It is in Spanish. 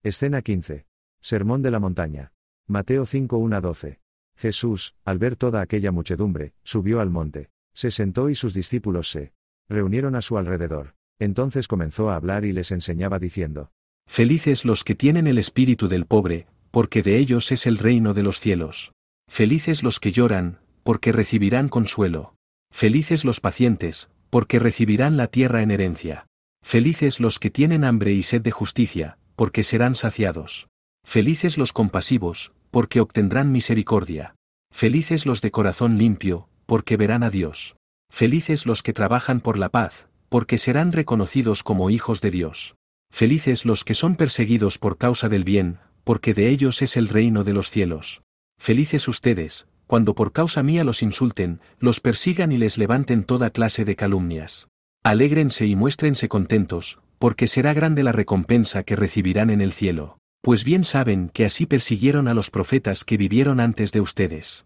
Escena 15. Sermón de la montaña. Mateo 5:1-12. Jesús, al ver toda aquella muchedumbre, subió al monte, se sentó y sus discípulos se reunieron a su alrededor. Entonces comenzó a hablar y les enseñaba diciendo: Felices los que tienen el espíritu del pobre, porque de ellos es el reino de los cielos. Felices los que lloran, porque recibirán consuelo. Felices los pacientes, porque recibirán la tierra en herencia. Felices los que tienen hambre y sed de justicia, porque serán saciados. Felices los compasivos, porque obtendrán misericordia. Felices los de corazón limpio, porque verán a Dios. Felices los que trabajan por la paz, porque serán reconocidos como hijos de Dios. Felices los que son perseguidos por causa del bien, porque de ellos es el reino de los cielos. Felices ustedes, cuando por causa mía los insulten, los persigan y les levanten toda clase de calumnias. Alégrense y muéstrense contentos, porque será grande la recompensa que recibirán en el cielo. Pues bien saben que así persiguieron a los profetas que vivieron antes de ustedes.